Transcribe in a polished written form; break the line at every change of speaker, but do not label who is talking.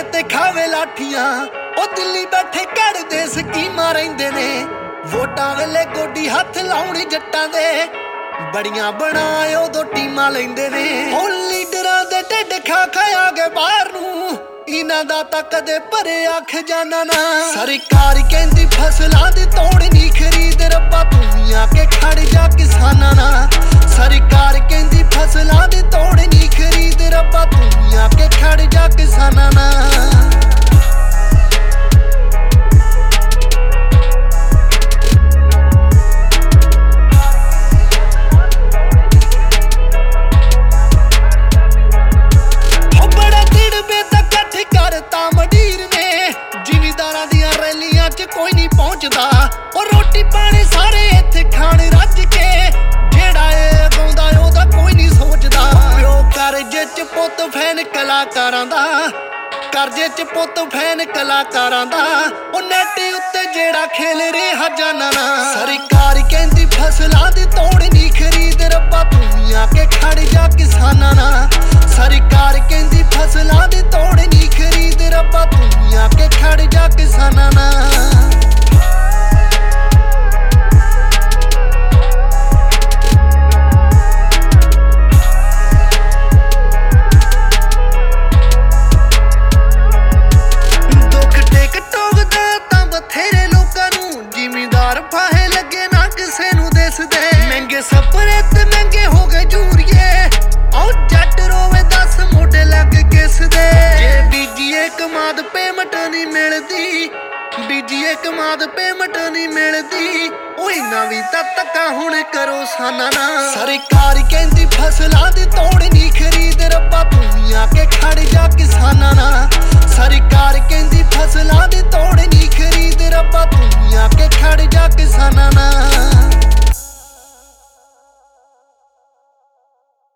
ते खावे लाठियां ओ दिल्ली बैठे कड़दे स्कीमां रहिंदे ने वोटां वेले गोडी हत्थ लाउणी जट्टां दे बड़ियां बनाए उदों टीमां लैंदे ने ओ लीडरां दे ढिड खा खाया गए बाहर नूं इन्हां दा तां कदे भरिया खजाना ना सरकार कहंदी फसलां दी तोड़ नहीं खरीद रब्बा तूं ही आके खड़ जा किसानां ना सरकार कहंदी फसलां दी तोड़ नहीं खरीद रब्बा तूं ही आके खड़ जा किसानां ना कोई नहीं पहुंचदा और रोटी पानी सारे इत्थे खाण रज के जेड़ा ए गाउंदा ओदा कोई नहीं सोचदा प्यो करजे च पुੱਤ फैन कलाकारां दा करजे च पुੱਤ फैन कलाकारां दा ओ नेट उत्ते जेड़ा खेल रिहा जाना ना सरकार कहंदी फसलां दी तोड़ नहीं खरीद रब्बा तूं ही आके खड़ जा किसानां ना सरकार कहंदी फसलां दी तोड़ नहीं खरीद रब्बा तूं ही आके खड़ जा किसानां ना महंगे सपने ते महंगे हो गए जूरिए आओ जट रोवे 10 मोटे लग किस दे जे बीजीए कमाद पेमेंट नहीं मिलदी बीजीए कमाद पेमेंट नहीं मिलदी ओ इन्ना भी तां धक्का हुण करो साना ना सरकार कहंदी फसलां दी तोड़ नहीं खरीद रब्बा तूं ही